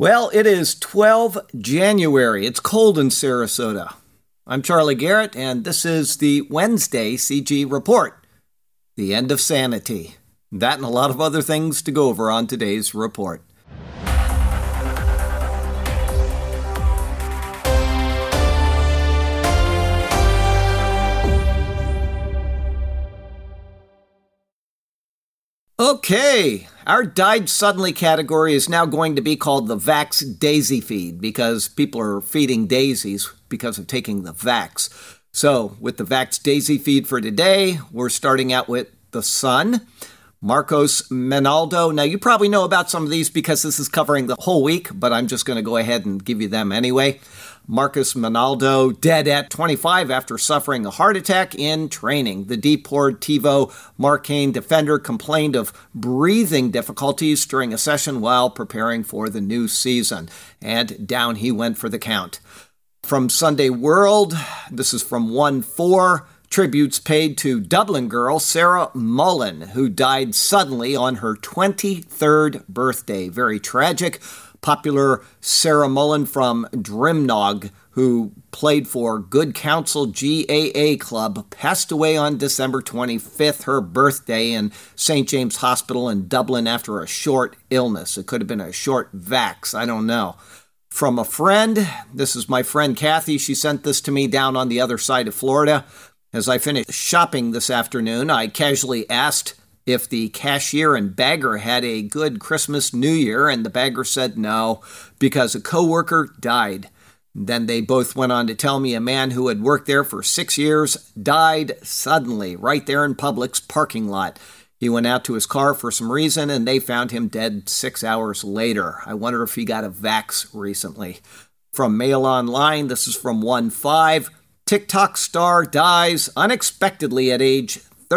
Well, it is 12 January. It's cold in Sarasota. I'm Charlie Garrett, and this is the Wednesday CG Report. The end of sanity. That and a lot of other things to go over on today's report. Okay, our died suddenly category is now going to be called the Vax Daisy Feed because people are feeding daisies because of taking the Vax. So, with the Vax Daisy Feed for today, we're starting out with the Sun, Marcos Menaldo. Now, you probably know about some of these because this is covering the whole week, but I'm just going to go ahead and give you them anyway. Marcos Menaldo, dead at 25 after suffering a heart attack in training. The Deportivo Marcane defender complained of breathing difficulties during a session while preparing for the new season, and down he went for the count. From Sunday World, this is from 1-4, tributes paid to Dublin girl Sarah Mullen, who died suddenly on her 23rd birthday. Very tragic. Popular Sarah Mullen from Drimnog, who played for Good Counsel GAA Club, passed away on December 25th, her birthday, in St. James Hospital in Dublin after a short illness. It could have been a short vax, I don't know. From a friend, this is my friend Kathy. She sent this to me down on the other side of Florida. As I finished shopping this afternoon, I casually asked if the cashier and bagger had a good Christmas New Year, and the bagger said no, because a coworker died. Then they both went on to tell me a man who had worked there for 6 years died suddenly, right there in Publix parking lot. He went out to his car for some reason, and they found him dead 6 hours later. I wonder if he got a vax recently. From Mail Online, this is from 1-5. TikTok star dies unexpectedly at age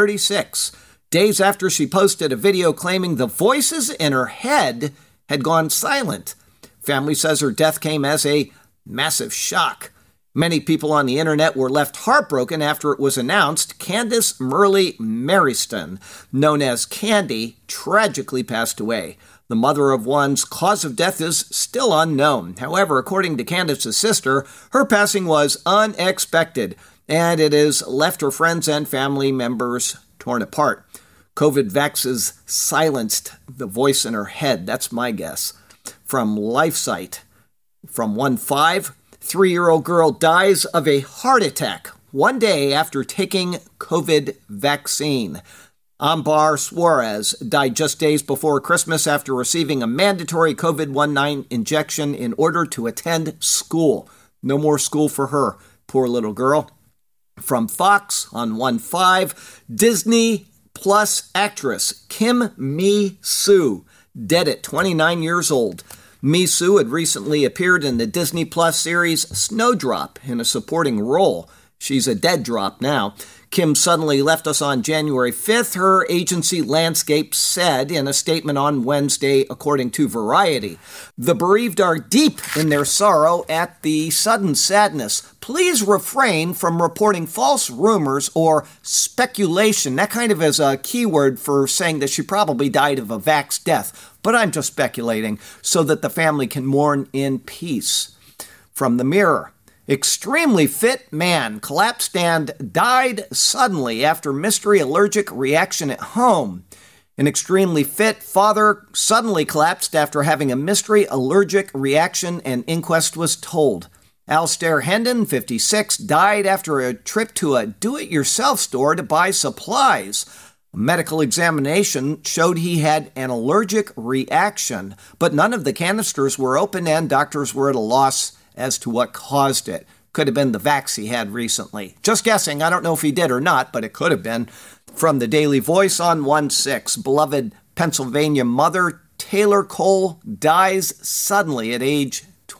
36. Days after she posted a video claiming the voices in her head had gone silent. Family says her death came as a massive shock. Many people on the internet were left heartbroken after it was announced Candice Murley Maryston, known as Candy, tragically passed away. The mother of one's cause of death is still unknown. However, according to Candice's sister, her passing was unexpected, and it has left her friends and family members torn apart. COVID vaxes silenced the voice in her head. That's my guess. From LifeSite, from 1-5, 3-year-old girl dies of a heart attack 1 day after taking COVID vaccine. Ambar Suarez died just days before Christmas after receiving a mandatory COVID-19 injection in order to attend school. No more school for her. Poor little girl. From Fox on 1-5, Disney Plus actress Kim Mi-soo, dead at 29 years old. Mi-soo had recently appeared in the Disney Plus series Snowdrop in a supporting role. She's a dead drop now. Kim suddenly left us on January 5th, her agency Landscape said in a statement on Wednesday, according to Variety. The bereaved are deep in their sorrow at the sudden sadness. Please refrain from reporting false rumors or speculation. That kind of is a keyword for saying that she probably died of a vax death. But I'm just speculating so that the family can mourn in peace. From the Mirror. Extremely fit man collapsed and died suddenly after mystery allergic reaction at home. An extremely fit father suddenly collapsed after having a mystery allergic reaction, and inquest was told. Alistair Hendon, 56, died after a trip to a do-it-yourself store to buy supplies. A medical examination showed he had an allergic reaction, but none of the canisters were open and doctors were at a loss as to what caused it. Could have been the vax he had recently. Just guessing, I don't know if he did or not, but it could have been. From the Daily Voice on 1-6, beloved Pennsylvania mother Taylor Cole dies suddenly at age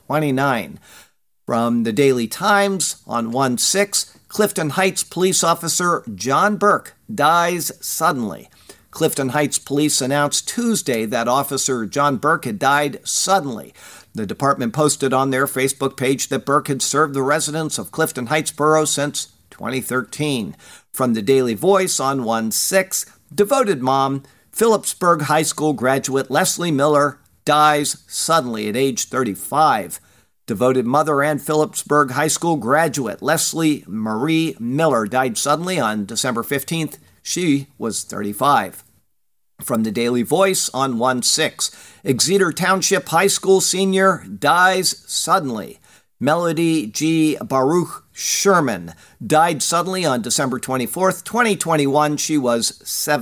29. From the Daily Times on 1-6, Clifton Heights police officer John Burke dies suddenly. Clifton Heights police announced Tuesday that Officer John Burke had died suddenly. The department posted on their Facebook page that Burke had served the residents of Clifton Heights Borough since 2013. From the Daily Voice on 1-6, devoted mom, Phillipsburg High School graduate Leslie Miller dies suddenly at age 35. Devoted mother and Phillipsburg High School graduate Leslie Marie Miller died suddenly on December 15th. She was 35. From the Daily Voice on 1/6, Exeter Township High School senior dies suddenly. Melody G. Baruch Sherman died suddenly on December 24th, 2021. She was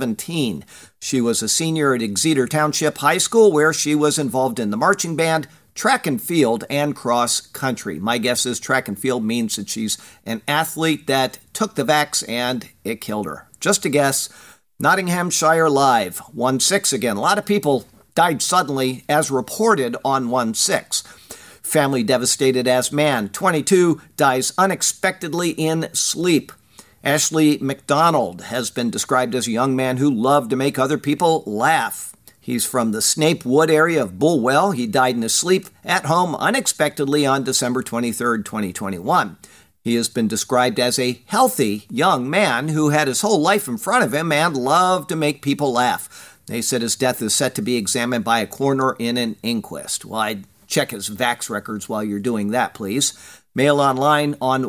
17. She was a senior at Exeter Township High School, where she was involved in the marching band, track and field, and cross country. My guess is track and field means that she's an athlete that took the vax and it killed her. Just a guess. Nottinghamshire Live, 1/6 again. A lot of people died suddenly, as reported on 1/6. Family devastated as man, 22, dies unexpectedly in sleep. Ashley McDonald has been described as a young man who loved to make other people laugh. He's from the Snape Wood area of Bulwell. He died in his sleep at home unexpectedly on December 23rd, 2021. He has been described as a healthy young man who had his whole life in front of him and loved to make people laugh. They said his death is set to be examined by a coroner in an inquest. Well, I'd check his vax records while you're doing that, please. Mail Online on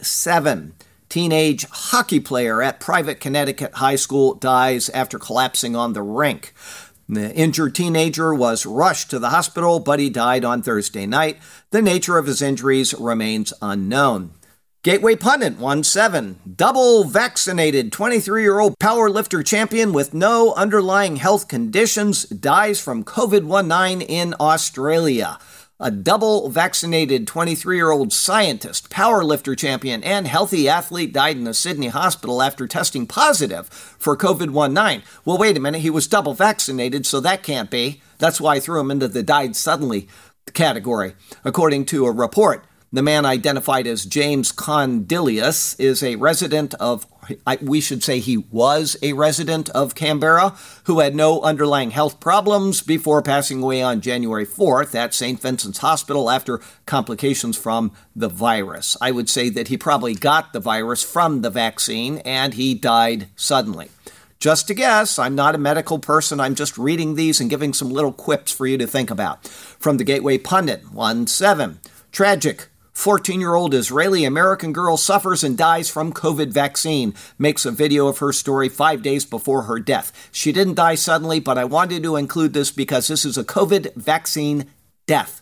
1/7. Teenage hockey player at private Connecticut high school dies after collapsing on the rink. The injured teenager was rushed to the hospital, but he died on Thursday night. The nature of his injuries remains unknown. Gateway Pundit 1/7. Double vaccinated 23-year-old powerlifter champion with no underlying health conditions dies from COVID-19 in Australia. A double vaccinated 23-year-old scientist, powerlifter champion, and healthy athlete died in a Sydney hospital after testing positive for COVID-19. Well, wait a minute, he was double vaccinated, so that can't be. That's why I threw him into the died suddenly category. According to a report, the man identified as James Condilius is a resident of, we should say he was a resident of Canberra, who had no underlying health problems before passing away on January 4th at St. Vincent's Hospital after complications from the virus. I would say that he probably got the virus from the vaccine and he died suddenly. Just a guess. I'm not a medical person. I'm just reading these and giving some little quips for you to think about. From the Gateway Pundit, 1/7. Tragic. 14-year-old Israeli-American girl suffers and dies from COVID vaccine. Makes a video of her story 5 days before her death. She didn't die suddenly, but I wanted to include this because this is a COVID vaccine death.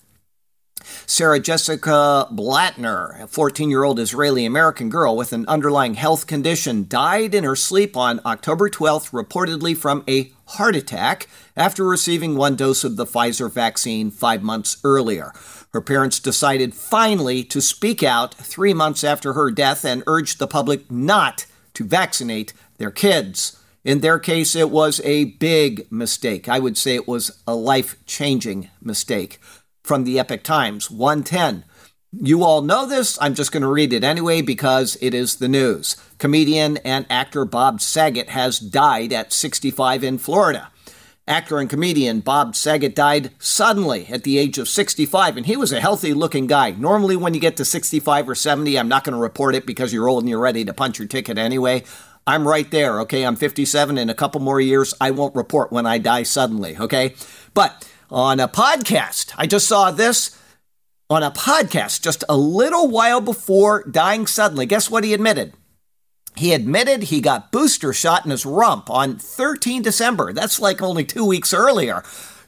Sarah Jessica Blattner, a 14-year-old Israeli-American girl with an underlying health condition, died in her sleep on October 12th, reportedly from a heart attack after receiving one dose of the Pfizer vaccine 5 months earlier. Her parents decided finally to speak out 3 months after her death and urged the public not to vaccinate their kids. In their case, it was a big mistake. I would say it was a life-changing mistake. From the Epoch Times, 110. You all know this. I'm just going to read it anyway because it is the news. Comedian and actor Bob Saget has died at 65 in Florida. Actor and comedian Bob Saget died suddenly at the age of 65, and he was a healthy-looking guy. Normally, when you get to 65 or 70, I'm not going to report it because you're old and you're ready to punch your ticket anyway. I'm right there, okay? I'm 57. In a couple more years, I won't report when I die suddenly, okay? But on a podcast, I just saw this on a podcast just a little while before dying suddenly. Guess what he admitted? He admitted he got booster shot in his rump on 13 December. That's like only 2 weeks earlier.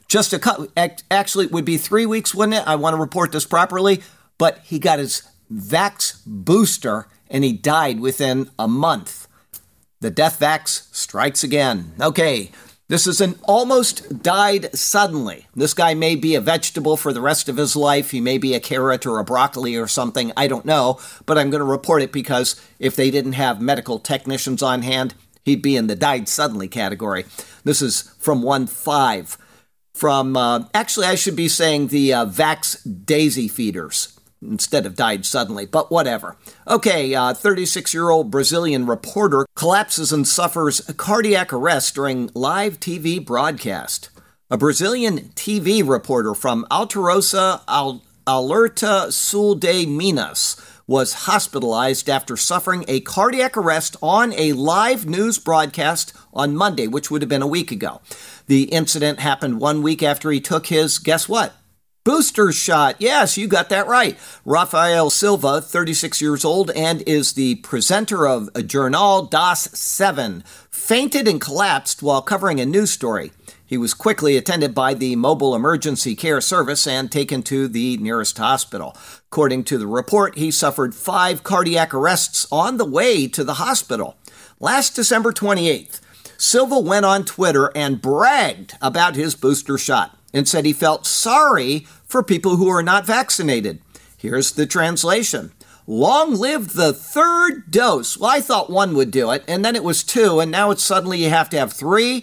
Actually, it would be 3 weeks, wouldn't it? I want to report this properly. But he got his vax booster and he died within a month. The death vax strikes again. Okay, this is an almost died suddenly. This guy may be a vegetable for the rest of his life. He may be a carrot or a broccoli or something. I don't know, but I'm going to report it because if they didn't have medical technicians on hand, he'd be in the died suddenly category. This is from 1/5. From, actually, I should be saying the Vax Daisy Feeders instead of died suddenly, but whatever. Okay, 36-year-old Brazilian reporter collapses and suffers a cardiac arrest during live TV broadcast. A Brazilian TV reporter from Alterosa, Alerta Sul de Minas, was hospitalized after suffering a cardiac arrest on a live news broadcast on Monday, which would have been a week ago. The incident happened 1 week after he took his, guess what? Booster shot. Yes, you got that right. Rafael Silva, 36 years old, and is the presenter of Jornal das 7, fainted and collapsed while covering a news story. He was quickly attended by the mobile emergency care service and taken to the nearest hospital. According to the report, he suffered 5 cardiac arrests on the way to the hospital. Last December 28th, Silva went on Twitter and bragged about his booster shot and said he felt sorry for people who are not vaccinated. Here's the translation. Long live the 3rd dose. Well, I thought 1 would do it, and then it was 2, and now it's suddenly you have to have 3.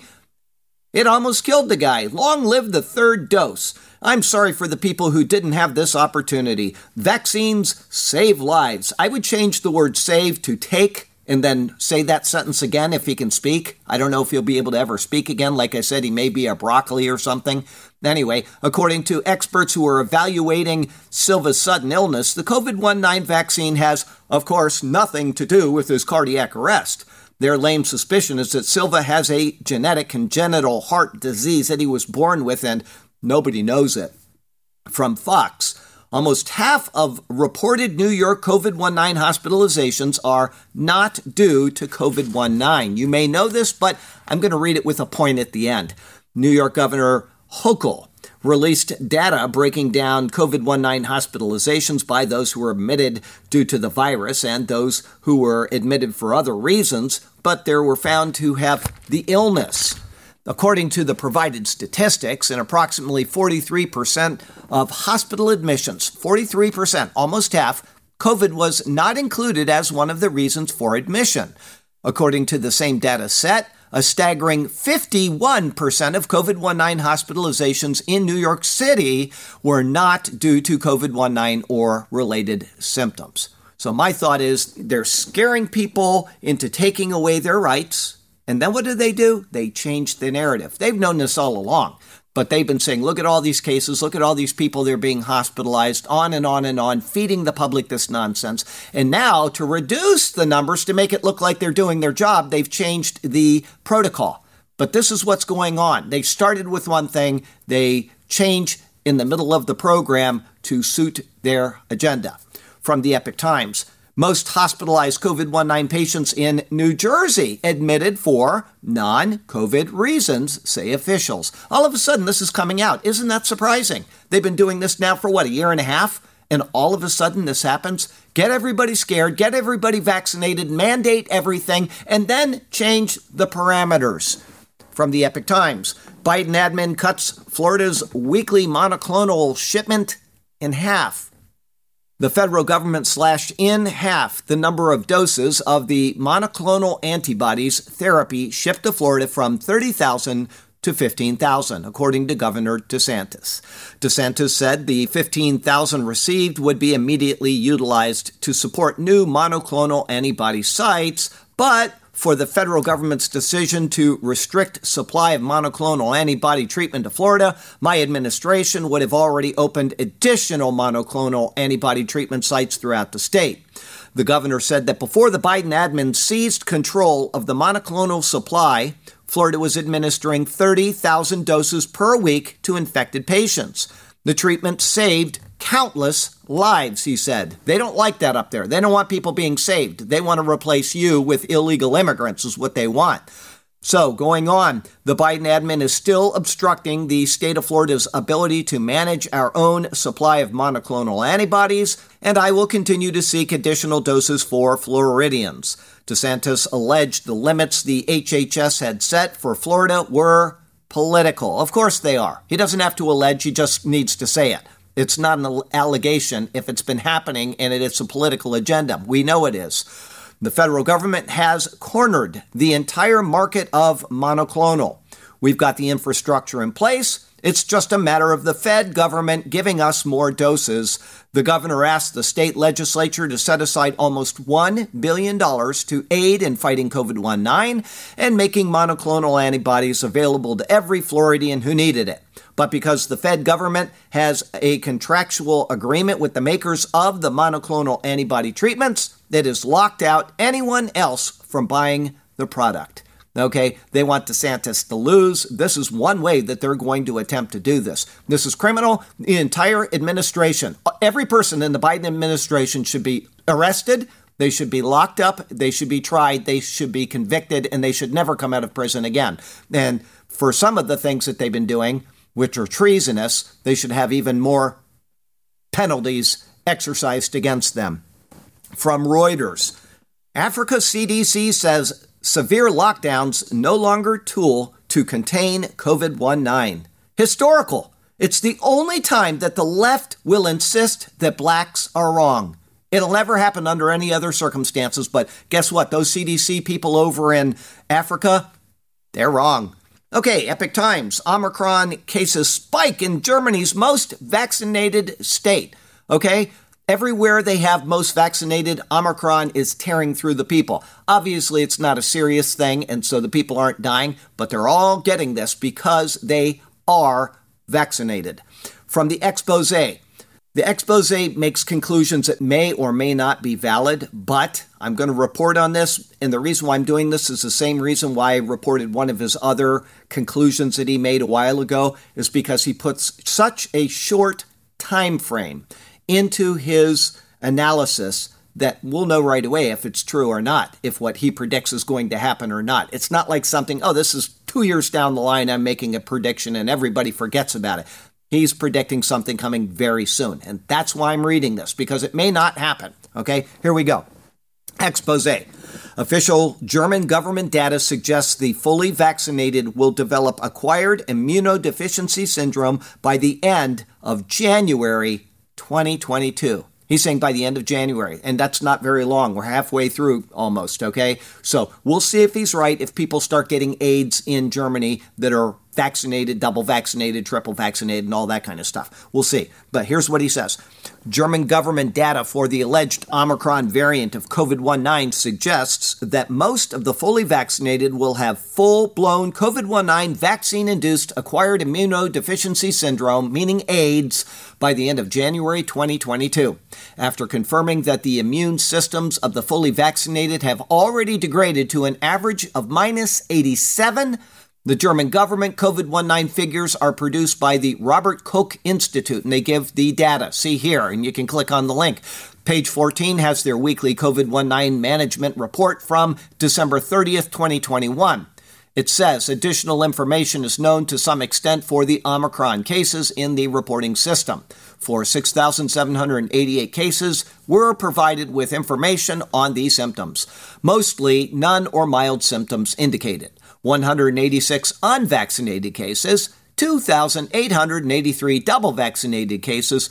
It almost killed the guy. Long live the 3rd dose. I'm sorry for the people who didn't have this opportunity. Vaccines save lives. I would change the word save to take and then say that sentence again if he can speak. I don't know if he'll be able to ever speak again. Like I said, he may be a broccoli or something. Anyway, according to experts who are evaluating Silva's sudden illness, the COVID-19 vaccine has, of course, nothing to do with his cardiac arrest. Their lame suspicion is that Silva has a genetic congenital heart disease that he was born with, and nobody knows it. From Fox, almost half of reported New York COVID-19 hospitalizations are not due to COVID-19. You may know this, but I'm going to read it with a point at the end. New York Governor Hochul released data breaking down COVID-19 hospitalizations by those who were admitted due to the virus and those who were admitted for other reasons, but they were found to have the illness. According to the provided statistics, in approximately 43% of hospital admissions, 43%, almost half, COVID was not included as one of the reasons for admission. According to the same data set, a staggering 51% of COVID-19 hospitalizations in New York City were not due to COVID-19 or related symptoms. So my thought is they're scaring people into taking away their rights. And then what do? They change the narrative. They've known this all along, but they've been saying, look at all these cases, look at all these people, they're being hospitalized, on and on and on, feeding the public this nonsense. And now, to reduce the numbers, to make it look like they're doing their job, they've changed the protocol. But this is what's going on. They started with one thing, they change in the middle of the program to suit their agenda. From the Epoch Times, most hospitalized COVID-19 patients in New Jersey admitted for non-COVID reasons, say officials. All of a sudden, this is coming out. Isn't that surprising? They've been doing this now for, a year and a half? And all of a sudden, this happens? Get everybody scared, get everybody vaccinated, mandate everything, and then change the parameters. From the Epoch Times, Biden admin cuts Florida's weekly monoclonal shipment in half. The federal government slashed in half the number of doses of the monoclonal antibodies therapy shipped to Florida from 30,000 to 15,000, according to Governor DeSantis. DeSantis said the 15,000 received would be immediately utilized to support new monoclonal antibody sites, but for the federal government's decision to restrict supply of monoclonal antibody treatment to Florida, my administration would have already opened additional monoclonal antibody treatment sites throughout the state. The governor said that before the Biden admin seized control of the monoclonal supply, Florida was administering 30,000 doses per week to infected patients. The treatment saved countless lives, he said. They don't like that up there. They don't want people being saved. They want to replace you with illegal immigrants is what they want. So, going on, the Biden admin is still obstructing the state of Florida's ability to manage our own supply of monoclonal antibodies, and I will continue to seek additional doses for Floridians. DeSantis alleged the limits the HHS had set for Florida were political. Of course they are. He doesn't have to allege, he just needs to say it. It's not an allegation if it's been happening and it is a political agenda. We know it is. The federal government has cornered the entire market of monoclonal. We've got the infrastructure in place. It's just a matter of the Fed government giving us more doses. The governor asked the state legislature to set aside almost $1 billion to aid in fighting COVID-19 and making monoclonal antibodies available to every Floridian who needed it. but because the Fed government has a contractual agreement with the makers of the monoclonal antibody treatments that has locked out anyone else from buying the product. Okay, they want DeSantis to lose. This is one way that they're going to attempt to do this. This is criminal. The entire administration, every person in the Biden administration should be arrested. They should be locked up. They should be tried. They should be convicted, and they should never come out of prison again. And for some of the things that they've been doing, which are treasonous, they should have even more penalties exercised against them. From Reuters, Africa CDC says severe lockdowns no longer tool to contain COVID-19. Historical. It's the only time that the left will insist that blacks are wrong. It'll never happen under any other circumstances, but guess what? Those CDC people over in Africa, they're wrong. Okay, Epic Times. Omicron cases spike in Germany's most vaccinated state. Okay? Everywhere they have most vaccinated, Omicron is tearing through the people. Obviously, it's not a serious thing, and so the people aren't dying, but they're all getting this because they are vaccinated. From the expose. The expose makes conclusions that may or may not be valid, but I'm going to report on this, and the reason why I'm doing this is the same reason why I reported one of his other conclusions that he made a while ago, is because he puts such a short time frame into his analysis that we'll know right away if it's true or not, if what he predicts is going to happen or not. It's not like something, this is 2 years down the line, I'm making a prediction and everybody forgets about it. He's predicting something coming very soon, and that's why I'm reading this, because it may not happen. Okay, here we go. Expose. Official German government data suggests the fully vaccinated will develop acquired immunodeficiency syndrome by the end of January 2022. He's saying by the end of January, and that's not very long. We're halfway through almost, okay? So we'll see if he's right, if people start getting AIDS in Germany that are vaccinated, double vaccinated, triple vaccinated, and all that kind of stuff. We'll see. But here's what he says. German government data for the alleged Omicron variant of COVID-19 suggests that most of the fully vaccinated will have full-blown COVID-19 vaccine-induced acquired immunodeficiency syndrome, meaning AIDS, by the end of January 2022. After confirming that the immune systems of the fully vaccinated have already degraded to an average of -87, the German government COVID-19 figures are produced by the Robert Koch Institute, and they give the data. See here, and you can click on the link. Page 14 has their weekly COVID-19 management report from December 30th, 2021. It says additional information is known to some extent for the Omicron cases in the reporting system. For 6,788 cases, we're provided with information on these symptoms. Mostly none or mild symptoms indicated. 186 unvaccinated cases, 2,883 double vaccinated cases,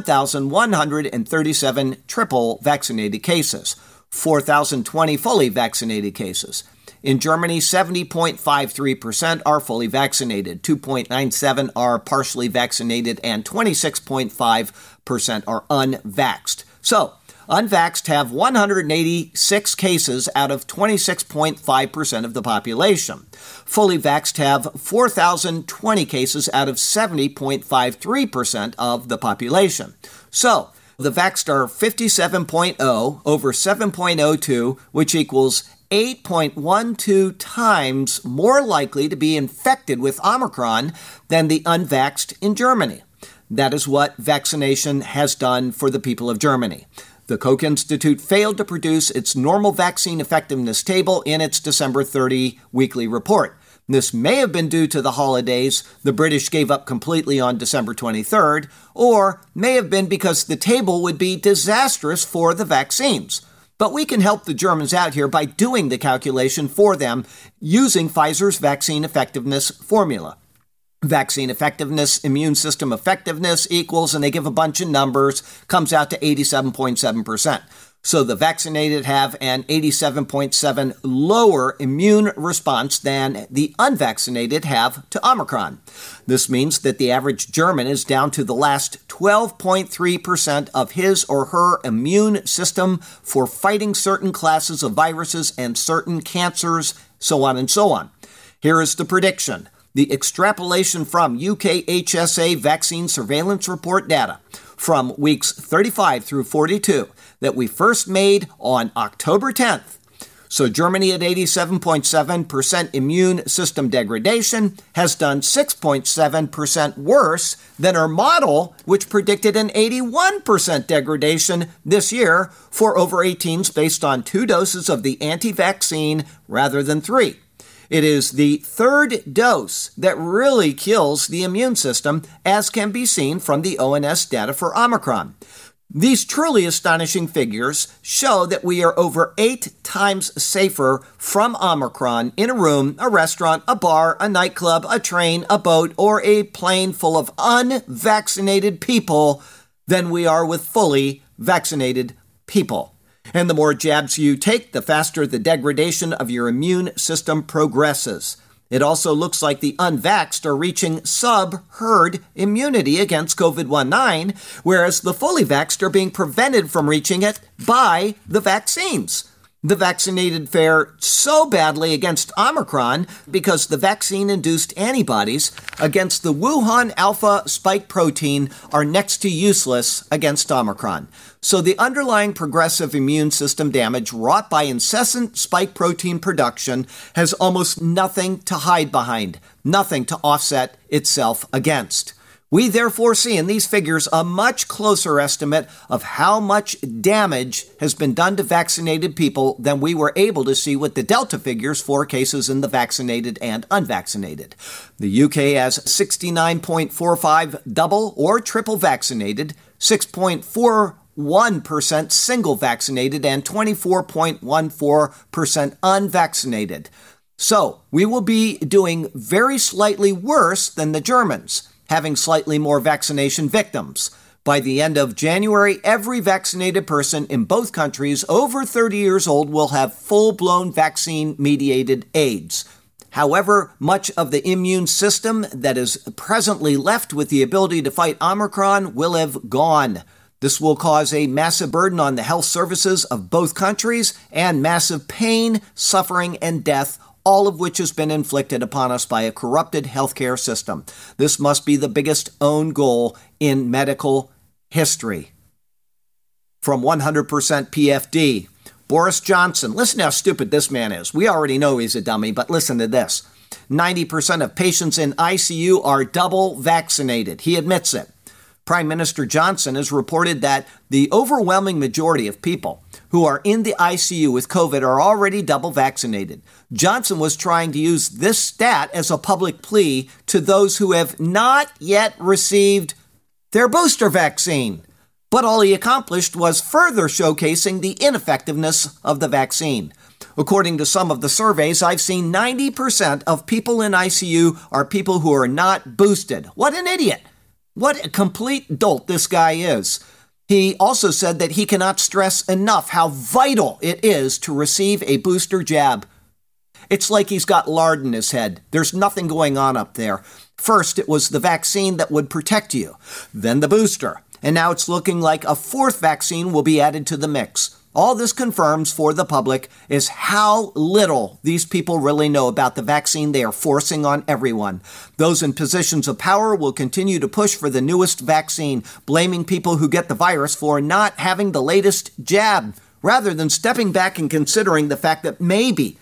1,137 triple vaccinated cases, 4,020 fully vaccinated cases. In Germany, 70.53% are fully vaccinated, 2.97% are partially vaccinated, and 26.5% are unvaxxed. So, unvaxxed have 186 cases out of 26.5% of the population. Fully vaxxed have 4,020 cases out of 70.53% of the population. So, the vaxxed are 57.0 over 7.02, which equals 8.12 times more likely to be infected with Omicron than the unvaxxed in Germany. That is what vaccination has done for the people of Germany. The Koch Institute failed to produce its normal vaccine effectiveness table in its December 30 weekly report. This may have been due to the holidays the British gave up completely on December 23rd, or may have been because the table would be disastrous for the vaccines. But we can help the Germans out here by doing the calculation for them using Pfizer's vaccine effectiveness formula. Vaccine effectiveness, immune system effectiveness equals, and they give a bunch of numbers, comes out to 87.7%. So the vaccinated have an 87.7 lower immune response than the unvaccinated have to Omicron. This means that the average German is down to the last 12.3% of his or her immune system for fighting certain classes of viruses and certain cancers, so on and so on. Here is the prediction. the extrapolation from UKHSA vaccine surveillance report data from weeks 35 through 42 that we first made on October 10th. So Germany at 87.7% immune system degradation has done 6.7% worse than our model, which predicted an 81% degradation this year for over 18s based on 2 doses of the anti-vaccine rather than 3. It is the 3rd dose that really kills the immune system, as can be seen from the ONS data for Omicron. These truly astonishing figures show that we are over 8 times safer from Omicron in a room, a restaurant, a bar, a nightclub, a train, a boat, or a plane full of unvaccinated people than we are with fully vaccinated people. And the more jabs you take, the faster the degradation of your immune system progresses. It also looks like the unvaxxed are reaching sub-herd immunity against COVID-19, whereas the fully vaxxed are being prevented from reaching it by the vaccines. The vaccinated fare so badly against Omicron because the vaccine-induced antibodies against the Wuhan alpha spike protein are next to useless against Omicron. So the underlying progressive immune system damage wrought by incessant spike protein production has almost nothing to hide behind, nothing to offset itself against. We therefore see in these figures a much closer estimate of how much damage has been done to vaccinated people than we were able to see with the Delta figures for cases in the vaccinated and unvaccinated. The UK has 69.45 double or triple vaccinated, 6.41% single vaccinated, and 24.14% unvaccinated. So we will be doing very slightly worse than the Germans, having slightly more vaccination victims. By the end of January, every vaccinated person in both countries over 30 years old will have full-blown vaccine-mediated AIDS. However, much of the immune system that is presently left with the ability to fight Omicron will have gone. This will cause a massive burden on the health services of both countries and massive pain, suffering, and death, all of which has been inflicted upon us by a corrupted healthcare system. This must be the biggest own goal in medical history. From 100% PFD, Boris Johnson. Listen how stupid this man is. We already know he's a dummy, but listen to this. 90% of patients in ICU are double vaccinated. He admits it. Prime Minister Johnson has reported that the overwhelming majority of people who are in the ICU with COVID are already double vaccinated. Johnson was trying to use this stat as a public plea to those who have not yet received their booster vaccine. But all he accomplished was further showcasing the ineffectiveness of the vaccine. According to some of the surveys, I've seen 90% of people in ICU are people who are not boosted. What an idiot! What a complete dolt this guy is. He also said that he cannot stress enough how vital it is to receive a booster jab. It's like he's got lard in his head. There's nothing going on up there. First, it was the vaccine that would protect you, then the booster, and now it's looking like a 4th vaccine will be added to the mix. All this confirms for the public is how little these people really know about the vaccine they are forcing on everyone. Those in positions of power will continue to push for the newest vaccine, blaming people who get the virus for not having the latest jab, rather than stepping back and considering the fact that maybe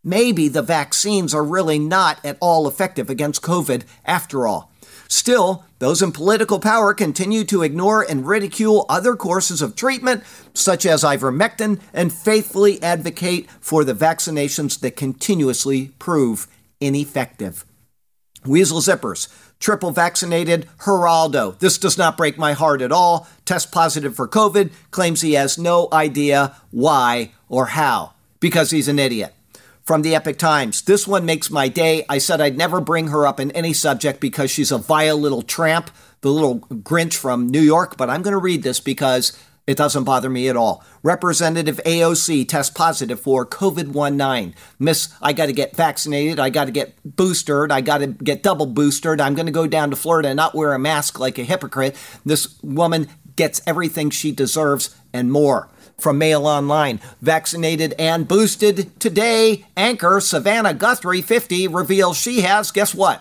the vaccines are really not at all effective against COVID after all. Still, those in political power continue to ignore and ridicule other courses of treatment, such as ivermectin, and faithfully advocate for the vaccinations that continuously prove ineffective. Weasel Zippers, triple vaccinated Geraldo. This does not break my heart at all. Test positive for COVID, claims he has no idea why or how, because he's an idiot. From the Epic Times, this one makes my day. I said I'd never bring her up in any subject because she's a vile little tramp, the little Grinch from New York, but I'm going to read this because it doesn't bother me at all. Representative AOC tests positive for COVID-19. Miss, I got to get vaccinated. I got to get boosted. I got to get double boosted. I'm going to go down to Florida and not wear a mask like a hypocrite. This woman gets everything she deserves and more. From Mail Online, vaccinated and boosted today, anchor Savannah Guthrie, 50, reveals she has, guess what?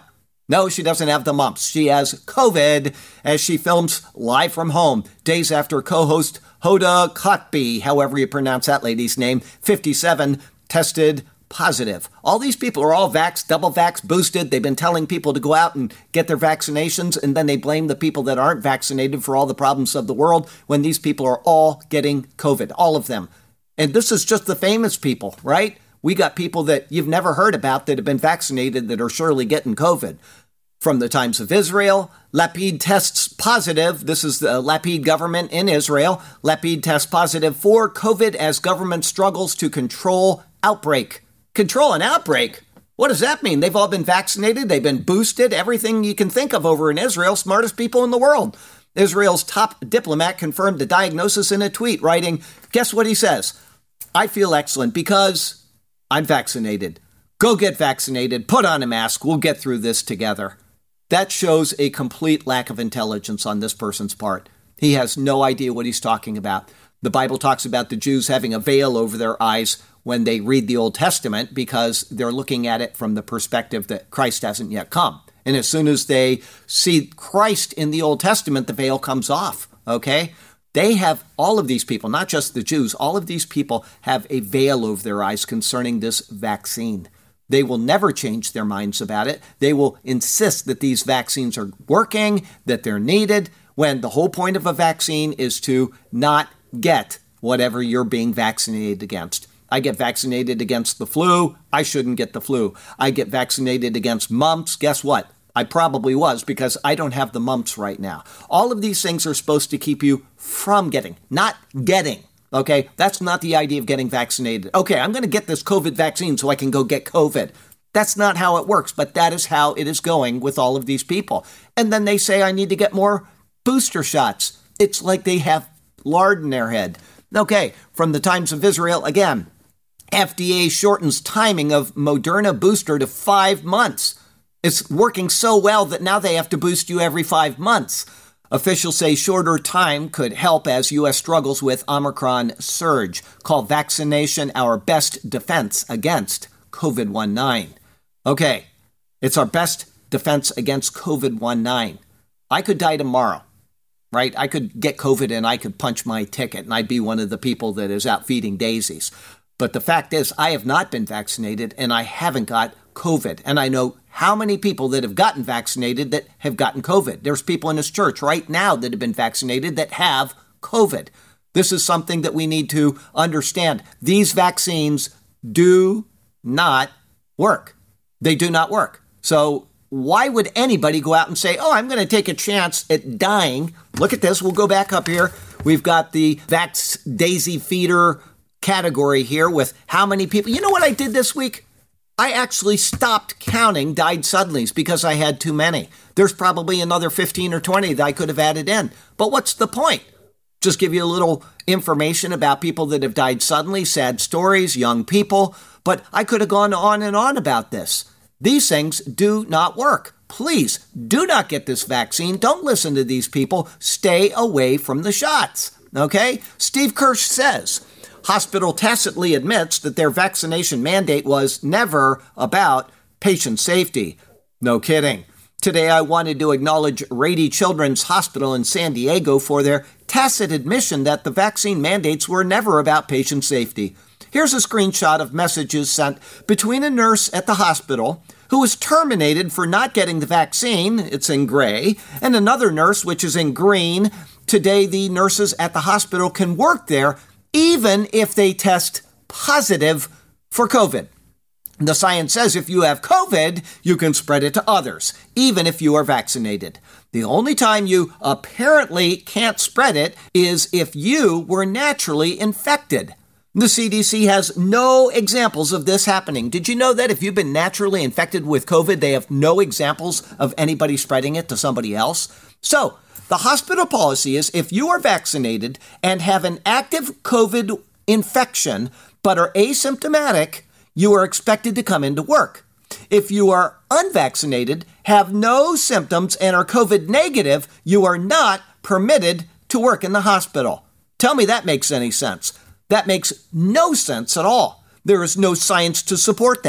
No, she doesn't have the mumps. She has COVID as she films live from home days after co-host Hoda Kotb, however you pronounce that lady's name, 57, tested positive. All these people are all vaxxed, double vaxxed, boosted. They've been telling people to go out and get their vaccinations, and then they blame the people that aren't vaccinated for all the problems of the world when these people are all getting COVID, all of them. And this is just the famous people, right? We got people that you've never heard about that have been vaccinated that are surely getting COVID. From the Times of Israel, Lapid tests positive. This is the Lapid government in Israel. Lapid tests positive for COVID as government struggles to control outbreak. Control an outbreak? What does that mean? They've all been vaccinated. They've been boosted. Everything you can think of over in Israel. Smartest people in the world. Israel's top diplomat confirmed the diagnosis in a tweet, writing, guess what he says? I feel excellent because I'm vaccinated. Go get vaccinated. Put on a mask. We'll get through this together. That shows a complete lack of intelligence on this person's part. He has no idea what he's talking about. The Bible talks about the Jews having a veil over their eyes when they read the Old Testament because they're looking at it from the perspective that Christ hasn't yet come. And as soon as they see Christ in the Old Testament, the veil comes off, okay? They have, all of these people, not just the Jews, all of these people have a veil over their eyes concerning this vaccine. They will never change their minds about it. They will insist that these vaccines are working, that they're needed, when the whole point of a vaccine is to not get whatever you're being vaccinated against. I get vaccinated against the flu. I shouldn't get the flu. I get vaccinated against mumps. Guess what? I probably was because I don't have the mumps right now. All of these things are supposed to keep you from getting, not getting. Okay, that's not the idea of getting vaccinated. Okay, I'm going to get this COVID vaccine so I can go get COVID. That's not how it works, but that is how it is going with all of these people. And then they say I need to get more booster shots. It's like they have lard in their head. Okay, from the Times of Israel, again, FDA shortens timing of Moderna booster to 5 months. It's working so well that now they have to boost you every 5 months. Officials say shorter time could help as U.S. struggles with Omicron surge. Call vaccination our best defense against COVID-19. Okay, it's our best defense against COVID-19. I could die tomorrow, right? I could get COVID and I could punch my ticket and I'd be one of the people that is out feeding daisies. But the fact is, I have not been vaccinated and I haven't got COVID. And I know how many people that have gotten vaccinated that have gotten COVID. There's people in this church right now that have been vaccinated that have COVID. This is something that we need to understand. These vaccines do not work. They do not work. So why would anybody go out and say, oh, I'm going to take a chance at dying? Look at this. We'll go back up here. We've got the Vax Daisy Feeder category here with how many people. You know what I did this week? I actually stopped counting died suddenlies because I had too many. There's probably another 15 or 20 that I could have added in. But what's the point? Just give you a little information about people that have died suddenly, sad stories, young people. But I could have gone on and on about this. These things do not work. Please do not get this vaccine. Don't listen to these people. Stay away from the shots. Okay? Steve Kirsch says, hospital tacitly admits that their vaccination mandate was never about patient safety. No kidding. Today, I wanted to acknowledge Rady Children's Hospital in San Diego for their tacit admission that the vaccine mandates were never about patient safety. Here's a screenshot of messages sent between a nurse at the hospital who was terminated for not getting the vaccine, it's in gray, and another nurse, which is in green. Today, the nurses at the hospital can work there even if they test positive for COVID. The science says if you have COVID, you can spread it to others, even if you are vaccinated. The only time you apparently can't spread it is if you were naturally infected. The CDC has no examples of this happening. Did you know that if you've been naturally infected with COVID, they have no examples of anybody spreading it to somebody else? So, the hospital policy is if you are vaccinated and have an active COVID infection but are asymptomatic, you are expected to come into work. If you are unvaccinated, have no symptoms, and are COVID negative, you are not permitted to work in the hospital. Tell me that makes any sense. That makes no sense at all. There is no science to support that.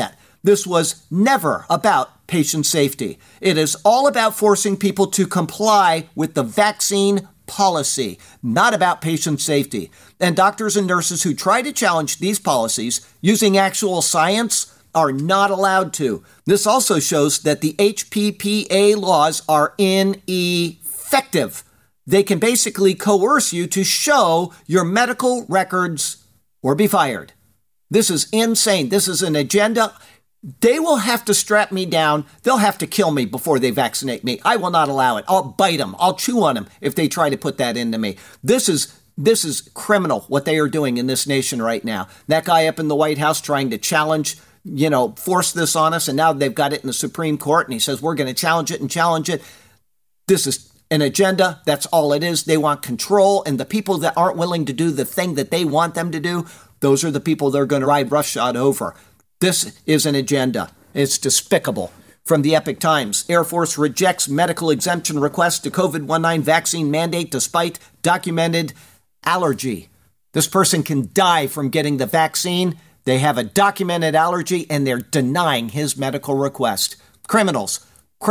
This was never about patient safety. It is all about forcing people to comply with the vaccine policy, not about patient safety. And doctors and nurses who try to challenge these policies using actual science are not allowed to. This also shows that the HPPA laws are ineffective. They can basically coerce you to show your medical records or be fired. This is insane. This is an agenda. They will have to strap me down. They'll have to kill me before they vaccinate me. I will not allow it. I'll bite them. I'll chew on them if they try to put that into me. This is criminal what they are doing in this nation right now. That guy up in the White House trying to challenge, force this on us, and now they've got it in the Supreme Court, and he says we're going to challenge it. This is an agenda. That's all it is. They want control, and the people that aren't willing to do the thing that they want them to do, those are the people they're going to ride roughshod over. This is an agenda. It's despicable. From the Epoch Times, Air Force rejects medical exemption request to COVID-19 vaccine mandate despite documented allergy. This person can die from getting the vaccine. They have a documented allergy, and they're denying his medical request. Criminals.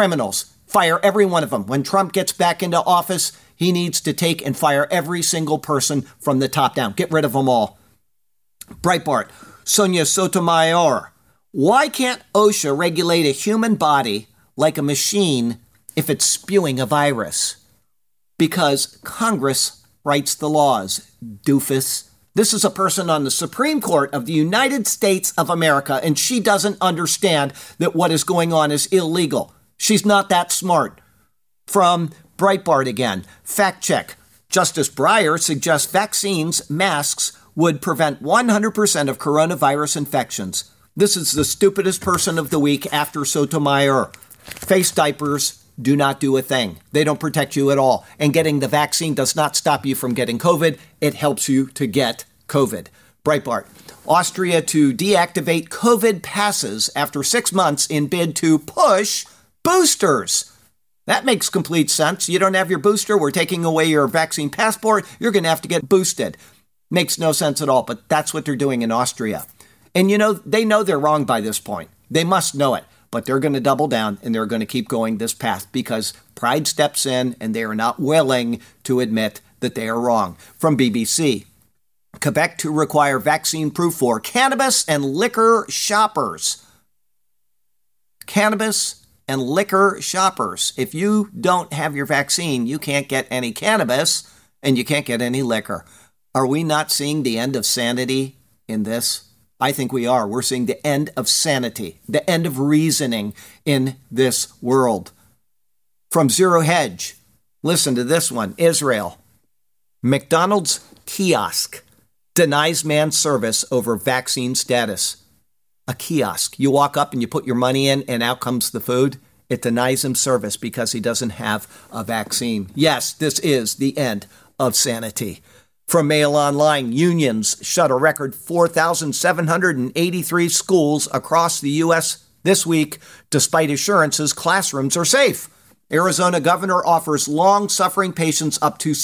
Fire every one of them. When Trump gets back into office, he needs to take and fire every single person from the top down. Get rid of them all. Breitbart. Sonia Sotomayor. Why can't OSHA regulate a human body like a machine if it's spewing a virus? Because Congress writes the laws, doofus. This is a person on the Supreme Court of the United States of America, and she doesn't understand that what is going on is illegal. She's not that smart. From Breitbart again, fact check. Justice Breyer suggests vaccines, masks, would prevent 100% of coronavirus infections. This is the stupidest person of the week after Sotomayor. Face diapers do not do a thing. They don't protect you at all. And getting the vaccine does not stop you from getting COVID. It helps you to get COVID. Breitbart. Austria to deactivate COVID passes after 6 months in bid to push boosters. That makes complete sense. You don't have your booster. We're taking away your vaccine passport. You're going to have to get boosted. Makes no sense at all, but that's what they're doing in Austria. And they know they're wrong by this point. They must know it, but they're going to double down and they're going to keep going this path because pride steps in and they are not willing to admit that they are wrong. From BBC, Quebec to require vaccine proof for cannabis and liquor shoppers. Cannabis and liquor shoppers. If you don't have your vaccine, you can't get any cannabis and you can't get any liquor. Are we not seeing the end of sanity in this? I think we are. We're seeing the end of sanity, the end of reasoning in this world. From Zero Hedge, listen to this one. Israel. McDonald's kiosk denies man service over vaccine status. A kiosk. You walk up and you put your money in and out comes the food. It denies him service because he doesn't have a vaccine. Yes, this is the end of sanity. From Mail Online, unions shut a record 4,783 schools across the U.S. this week, despite assurances classrooms are safe. Arizona governor offers long-suffering patients up to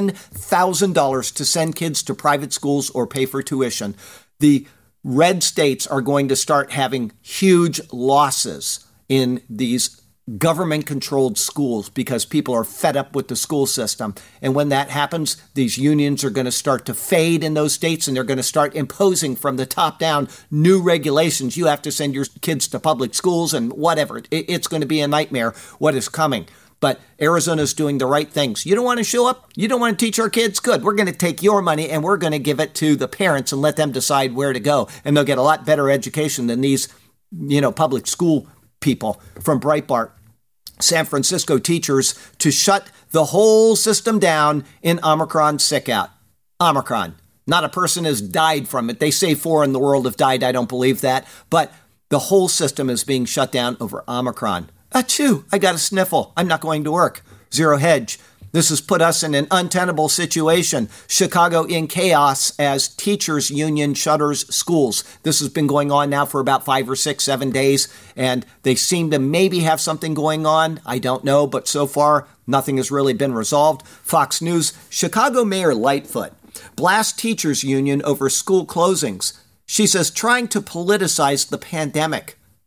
$7,000 to send kids to private schools or pay for tuition. The red states are going to start having huge losses in these government-controlled schools because people are fed up with the school system. And when that happens, these unions are going to start to fade in those states and they're going to start imposing from the top down new regulations. You have to send your kids to public schools and whatever. It's going to be a nightmare what is coming. But Arizona's doing the right things. You don't want to show up? You don't want to teach our kids? Good. We're going to take your money and we're going to give it to the parents and let them decide where to go. And they'll get a lot better education than these, public school people. From Breitbart, San Francisco teachers to shut the whole system down in Omicron sick out. Omicron. Not a person has died from it. They say 4 in the world have died. I don't believe that. But the whole system is being shut down over Omicron. Achoo, I got a sniffle. I'm not going to work. Zero Hedge. This has put us in an untenable situation. Chicago in chaos as teachers union shutters schools. This has been going on now for about 5 or 6, 7 days, and they seem to maybe have something going on. I don't know, but so far, nothing has really been resolved. Fox News, Chicago Mayor Lightfoot blasts teachers union over school closings. She says trying to politicize the pandemic.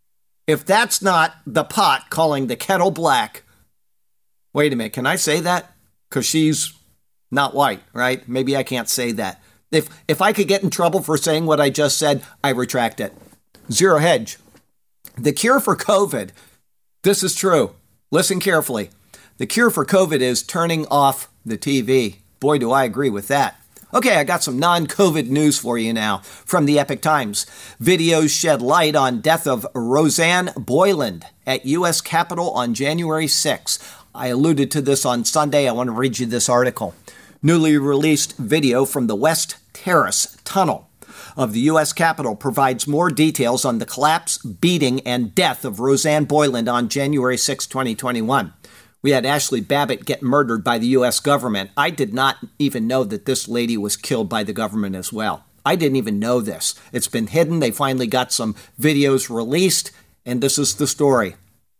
If that's not the pot calling the kettle black, wait a minute, can I say that? Because she's not white, right? Maybe I can't say that. If I could get in trouble for saying what I just said, I retract it. Zero Hedge. The cure for COVID, this is true. Listen carefully. The cure for COVID is turning off the TV. Boy, do I agree with that. Okay, I got some non-COVID news for you now from the Epoch Times. Videos shed light on death of Rosanne Boyland at U.S. Capitol on January 6. I alluded to this on Sunday. I want to read you this article. Newly released video from the West Terrace Tunnel of the U.S. Capitol provides more details on the collapse, beating, and death of Rosanne Boyland on January 6, 2021. We had Ashley Babbitt get murdered by the U.S. government. I did not even know that this lady was killed by the government as well. I didn't even know this. It's been hidden. They finally got some videos released, and this is the story.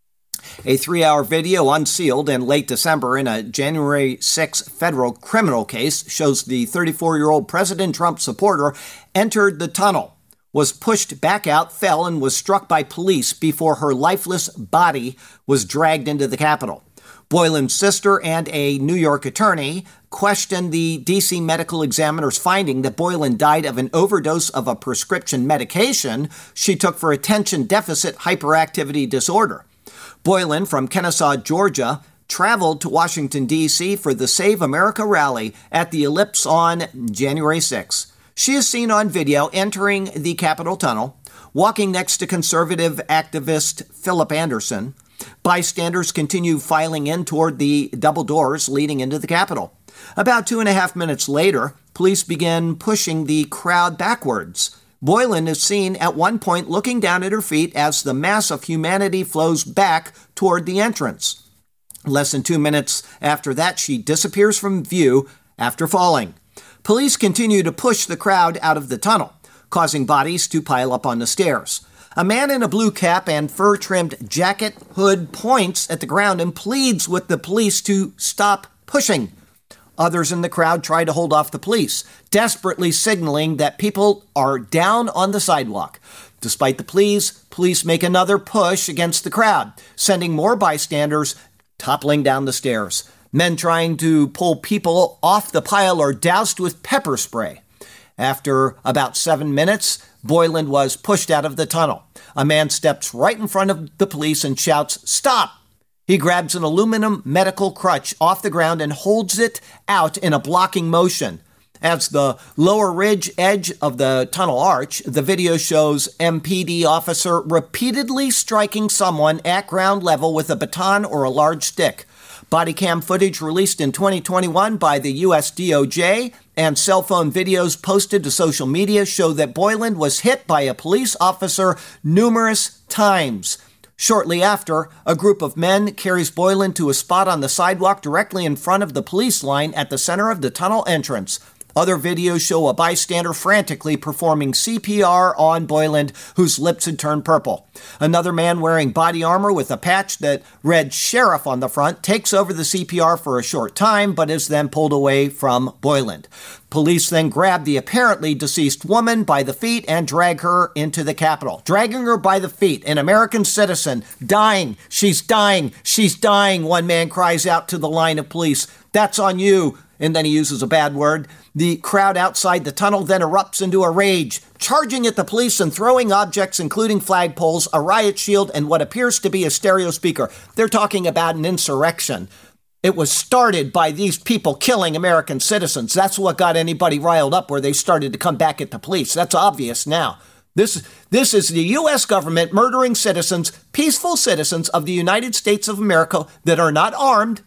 A 3-hour video unsealed in late December in a January 6 federal criminal case shows the 34-year-old President Trump supporter entered the tunnel, was pushed back out, fell, and was struck by police before her lifeless body was dragged into the Capitol. Boyland's sister and a New York attorney questioned the D.C. medical examiner's finding that Boyland died of an overdose of a prescription medication she took for attention deficit hyperactivity disorder. Boyland, from Kennesaw, Georgia, traveled to Washington, D.C. for the Save America rally at the Ellipse on January 6. She is seen on video entering the Capitol tunnel, walking next to conservative activist Philip Anderson. Bystanders continue filing in toward the double doors leading into the Capitol. About 2.5 minutes later, police begin pushing the crowd backwards. Boyland is seen at one point looking down at her feet as the mass of humanity flows back toward the entrance. Less than 2 minutes after that, she disappears from view after falling. Police continue to push the crowd out of the tunnel, causing bodies to pile up on the stairs. A man in a blue cap and fur-trimmed jacket hood points at the ground and pleads with the police to stop pushing. Others in the crowd try to hold off the police, desperately signaling that people are down on the sidewalk. Despite the pleas, police make another push against the crowd, sending more bystanders toppling down the stairs. Men trying to pull people off the pile are doused with pepper spray. After about 7 minutes, Boyland was pushed out of the tunnel. A man steps right in front of the police and shouts, "Stop!" He grabs an aluminum medical crutch off the ground and holds it out in a blocking motion. As the lower ridge edge of the tunnel arch, the video shows MPD officer repeatedly striking someone at ground level with a baton or a large stick. Body cam footage released in 2021 by the U.S. DOJ and cell phone videos posted to social media show that Boyland was hit by a police officer numerous times. Shortly after, a group of men carries Boyland to a spot on the sidewalk directly in front of the police line at the center of the tunnel entrance. Other videos show a bystander frantically performing CPR on Boyland, whose lips had turned purple. Another man wearing body armor with a patch that read sheriff on the front takes over the CPR for a short time, but is then pulled away from Boyland. Police then grab the apparently deceased woman by the feet and drag her into the Capitol. Dragging her by the feet, an American citizen, dying, she's dying, she's dying, one man cries out to the line of police. That's on you. And then he uses a bad word. The crowd outside the tunnel then erupts into a rage, charging at the police and throwing objects, including flagpoles, a riot shield, and what appears to be a stereo speaker. They're talking about an insurrection. It was started by these people killing American citizens. That's what got anybody riled up, where they started to come back at the police. That's obvious now. This is the U.S. government murdering citizens, peaceful citizens of the United States of America that are not armed.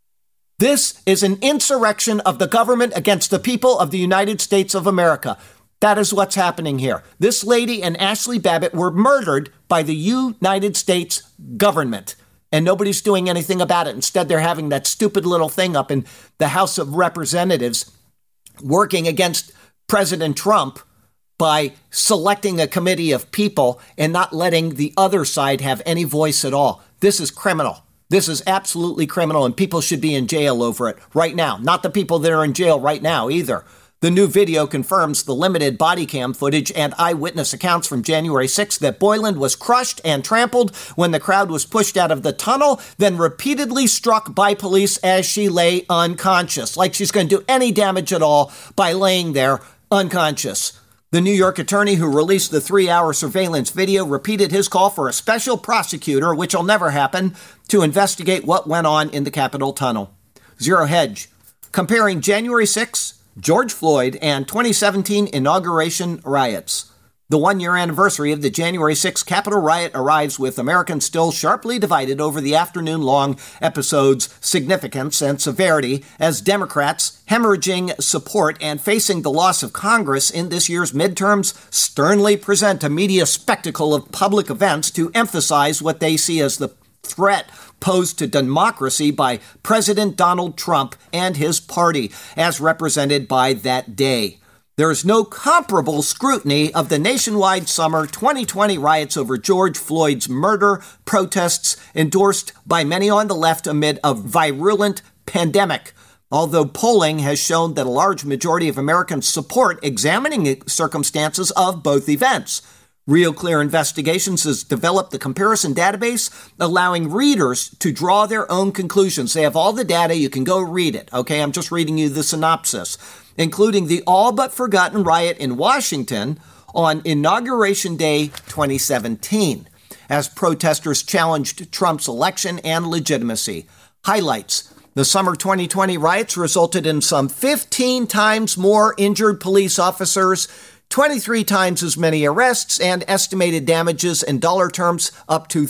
This is an insurrection of the government against the people of the United States of America. That is what's happening here. This lady and Ashley Babbitt were murdered by the United States government, and nobody's doing anything about it. Instead, they're having that stupid little thing up in the House of Representatives working against President Trump by selecting a committee of people and not letting the other side have any voice at all. This is criminal. This is absolutely criminal, and people should be in jail over it right now. Not the people that are in jail right now either. The new video confirms the limited body cam footage and eyewitness accounts from January 6th that Boyland was crushed and trampled when the crowd was pushed out of the tunnel, then repeatedly struck by police as she lay unconscious, like she's going to do any damage at all by laying there unconscious. The New York attorney who released the 3-hour surveillance video repeated his call for a special prosecutor, which will never happen, to investigate what went on in the Capitol tunnel. Zero Hedge, comparing January 6th, George Floyd, and 2017 inauguration riots. The one-year anniversary of the January 6th Capitol riot arrives with Americans still sharply divided over the afternoon-long episode's significance and severity as Democrats, hemorrhaging support and facing the loss of Congress in this year's midterms, sternly present a media spectacle of public events to emphasize what they see as the threat posed to democracy by President Donald Trump and his party, as represented by that day. There is no comparable scrutiny of the nationwide summer 2020 riots over George Floyd's murder, protests endorsed by many on the left amid a virulent pandemic. Although polling has shown that a large majority of Americans support examining circumstances of both events. Real Clear Investigations has developed the comparison database, allowing readers to draw their own conclusions. They have all the data. You can go read it. Okay, I'm just reading you the synopsis, including the all-but-forgotten riot in Washington on Inauguration Day 2017, as protesters challenged Trump's election and legitimacy. Highlights. The summer 2020 riots resulted in some 15 times more injured police officers, 23 times as many arrests, and estimated damages in dollar terms up to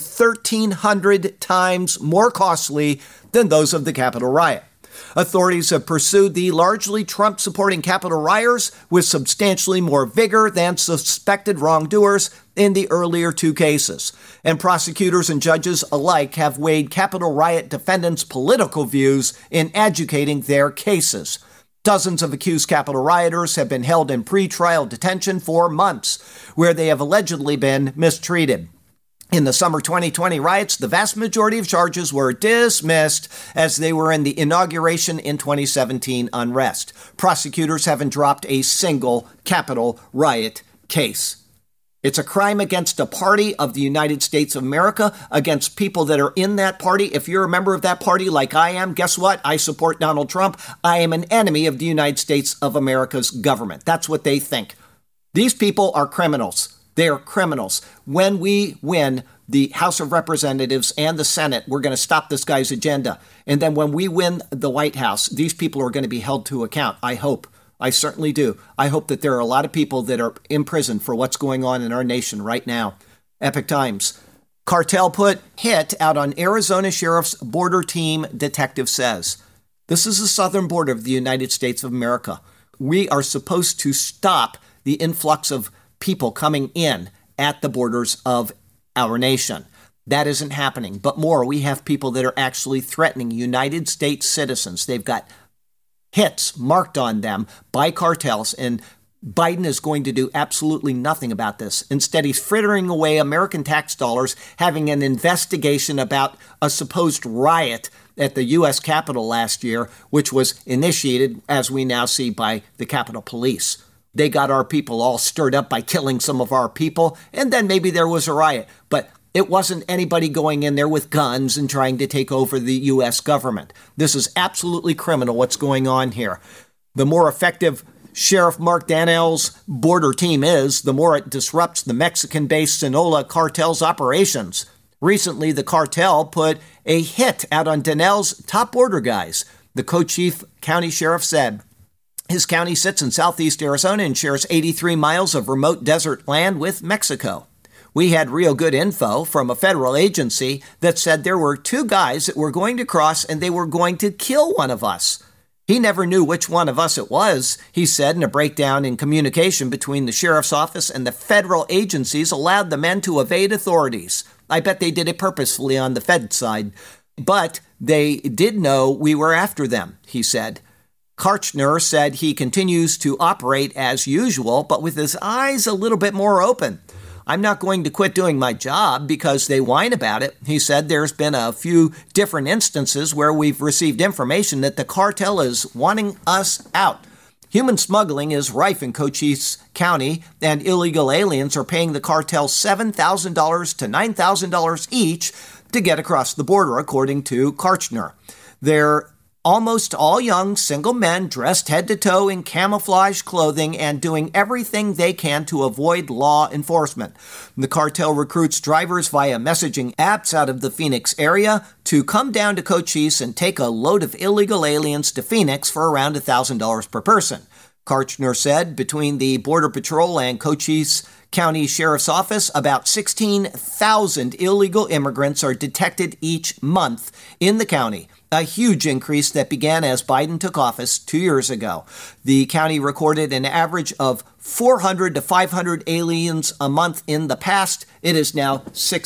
1,300 times more costly than those of the Capitol riot. Authorities have pursued the largely Trump-supporting Capitol rioters with substantially more vigor than suspected wrongdoers in the earlier two cases. And prosecutors and judges alike have weighed Capitol riot defendants' political views in adjudicating their cases. Dozens of accused Capitol rioters have been held in pretrial detention for months, where they have allegedly been mistreated. In the summer 2020 riots, the vast majority of charges were dismissed as they were in the inauguration in 2017 unrest. Prosecutors haven't dropped a single Capitol riot case. It's a crime against a party of the United States of America, against people that are in that party. If you're a member of that party like I am, guess what? I support Donald Trump. I am an enemy of the United States of America's government. That's what they think. These people are criminals. They are criminals. When we win the House of Representatives and the Senate, we're going to stop this guy's agenda. And then when we win the White House, these people are going to be held to account, I hope. I certainly do. I hope that there are a lot of people that are in prison for what's going on in our nation right now. Epic Times. Cartel put hit out on Arizona Sheriff's border team, detective says. This is the southern border of the United States of America. We are supposed to stop the influx of people coming in at the borders of our nation. That isn't happening. But more, we have people that are actually threatening United States citizens. They've got hits marked on them by cartels, and Biden is going to do absolutely nothing about this. Instead, he's frittering away American tax dollars, having an investigation about a supposed riot at the U.S. Capitol last year, which was initiated, as we now see, by the Capitol Police. They got our people all stirred up by killing some of our people, and then maybe there was a riot. But it wasn't anybody going in there with guns and trying to take over the U.S. government. This is absolutely criminal what's going on here. The more effective Sheriff Mark Dannell's border team is, the more it disrupts the Mexican-based Sinaloa cartel's operations. Recently, the cartel put a hit out on Dannell's top border guys. The co-chief county sheriff said, his county sits in southeast Arizona and shares 83 miles of remote desert land with Mexico. We had real good info from a federal agency that said there were two guys that were going to cross and they were going to kill one of us. He never knew which one of us it was, he said, in a breakdown in communication between the sheriff's office and the federal agencies allowed the men to evade authorities. I bet they did it purposefully on the Fed side. But they did know we were after them, he said. Karchner said he continues to operate as usual, but with his eyes a little bit more open. I'm not going to quit doing my job because they whine about it. He said there's been a few different instances where we've received information that the cartel is wanting us out. Human smuggling is rife in Cochise County, and illegal aliens are paying the cartel $7,000 to $9,000 each to get across the border, according to Karchner. They're almost all young, single men dressed head to toe in camouflage clothing and doing everything they can to avoid law enforcement. The cartel recruits drivers via messaging apps out of the Phoenix area to come down to Cochise and take a load of illegal aliens to Phoenix for around $1,000 per person. Karchner said between the Border Patrol and Cochise County Sheriff's Office, about 16,000 illegal immigrants are detected each month in the county, a huge increase that began as Biden took office 2 years ago. The county recorded an average of 400 to 500 aliens a month in the past. It is now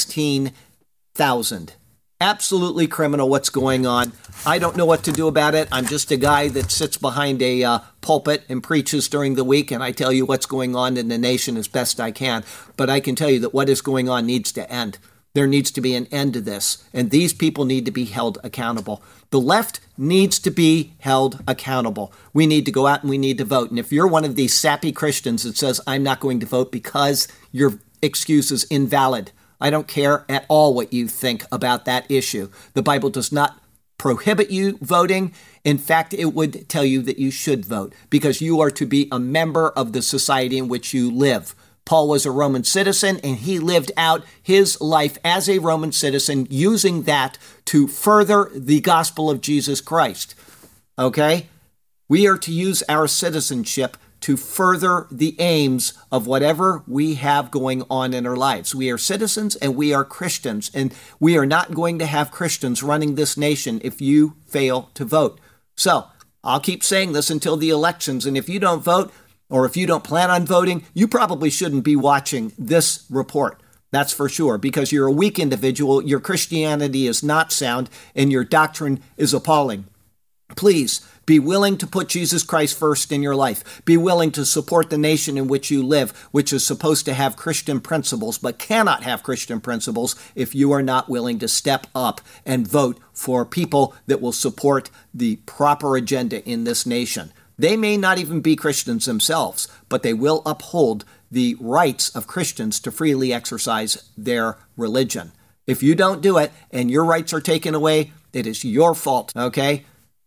16,000. Absolutely criminal what's going on. I don't know what to do about it. I'm just a guy that sits behind a pulpit and preaches during the week, and I tell you what's going on in the nation as best I can. But I can tell you that what is going on needs to end. There needs to be an end to this, and these people need to be held accountable. The left needs to be held accountable. We need to go out and we need to vote. And if you're one of these sappy Christians that says, I'm not going to vote because your excuse is invalid, I don't care at all what you think about that issue. The Bible does not prohibit you voting. In fact, it would tell you that you should vote because you are to be a member of the society in which you live. Paul was a Roman citizen, and he lived out his life as a Roman citizen, using that to further the gospel of Jesus Christ. Okay? We are to use our citizenship to further the aims of whatever we have going on in our lives. We are citizens and we are Christians, and we are not going to have Christians running this nation if you fail to vote. So, I'll keep saying this until the elections, and if you don't vote, or if you don't plan on voting, you probably shouldn't be watching this report. That's for sure, because you're a weak individual, your Christianity is not sound, and your doctrine is appalling. Please, be willing to put Jesus Christ first in your life. Be willing to support the nation in which you live, which is supposed to have Christian principles, but cannot have Christian principles if you are not willing to step up and vote for people that will support the proper agenda in this nation. They may not even be Christians themselves, but they will uphold the rights of Christians to freely exercise their religion. If you don't do it and your rights are taken away, it is your fault, okay?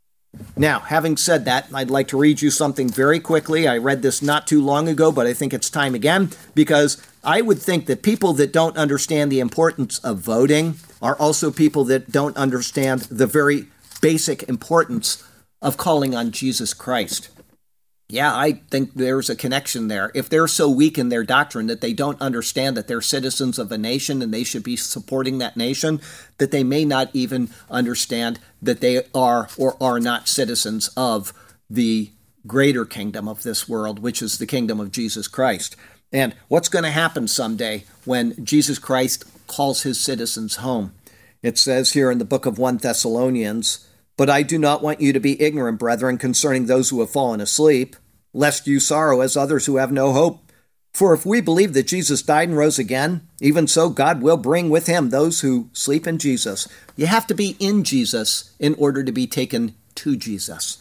Now, having said that, I'd like to read you something very quickly. I read this not too long ago, but I think it's time again, because I would think that people that don't understand the importance of voting are also people that don't understand the very basic importance of calling on Jesus Christ. Yeah, I think there's a connection there. If they're so weak in their doctrine that they don't understand that they're citizens of a nation and they should be supporting that nation, that they may not even understand that they are or are not citizens of the greater kingdom of this world, which is the kingdom of Jesus Christ. And what's going to happen someday when Jesus Christ calls his citizens home? It says here in the book of 1 Thessalonians, "But I do not want you to be ignorant, brethren, concerning those who have fallen asleep, lest you sorrow as others who have no hope. For if we believe that Jesus died and rose again, even so God will bring with him those who sleep in Jesus." You have to be in Jesus in order to be taken to Jesus.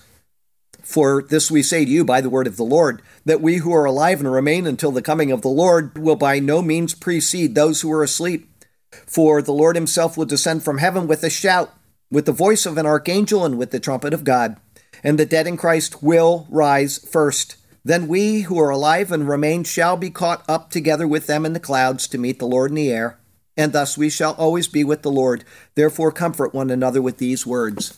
"For this we say to you by the word of the Lord, that we who are alive and remain until the coming of the Lord will by no means precede those who are asleep. For the Lord himself will descend from heaven with a shout, with the voice of an archangel, and with the trumpet of God. And the dead in Christ will rise first. Then we who are alive and remain shall be caught up together with them in the clouds to meet the Lord in the air. And thus we shall always be with the Lord. Therefore comfort one another with these words."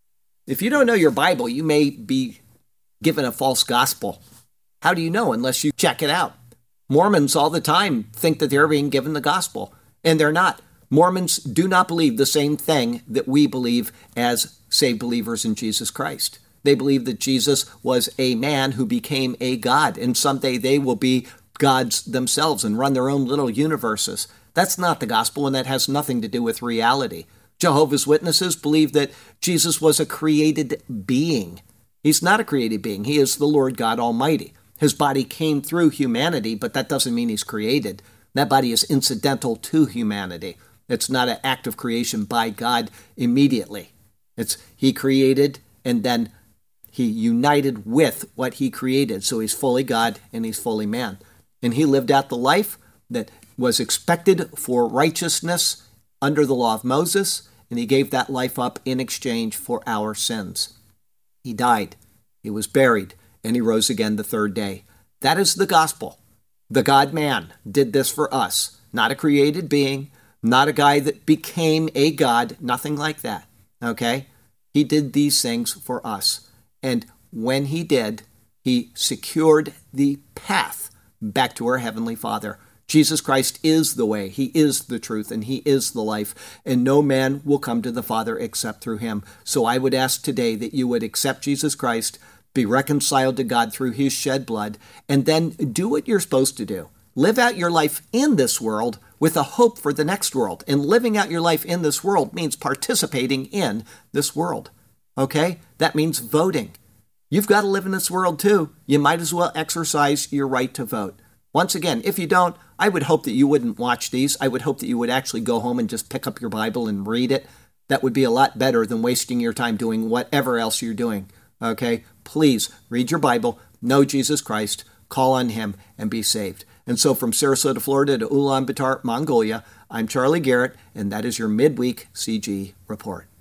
If you don't know your Bible, you may be given a false gospel. How do you know unless you check it out? Mormons all the time think that they're being given the gospel, and they're not. Mormons do not believe the same thing that we believe as saved believers in Jesus Christ. They believe that Jesus was a man who became a God, and someday they will be gods themselves and run their own little universes. That's not the gospel, and that has nothing to do with reality. Jehovah's Witnesses believe that Jesus was a created being. He's not a created being. He is the Lord God Almighty. His body came through humanity, but that doesn't mean he's created. That body is incidental to humanity. It's not an act of creation by God immediately. It's he created, and then He united with what he created. So he's fully God and he's fully man. And he lived out the life that was expected for righteousness under the law of Moses, and he gave that life up in exchange for our sins. He died, he was buried, and he rose again the third day. That is the gospel. The God-man did this for us, not a created being, not a guy that became a god, nothing like that, okay? He did these things for us. And when he did, he secured the path back to our Heavenly Father. Jesus Christ is the way, he is the truth, and he is the life, and no man will come to the Father except through him. So I would ask today that you would accept Jesus Christ, be reconciled to God through his shed blood, and then do what you're supposed to do. Live out your life in this world with a hope for the next world. And living out your life in this world means participating in this world. Okay? That means voting. You've got to live in this world too. You might as well exercise your right to vote. Once again, if you don't, I would hope that you wouldn't watch these. I would hope that you would actually go home and just pick up your Bible and read it. That would be a lot better than wasting your time doing whatever else you're doing. Okay? Please read your Bible, know Jesus Christ, call on him, and be saved. And so from Sarasota, Florida to Ulaanbaatar, Mongolia, I'm Charlie Garrett, and that is your midweek CG report.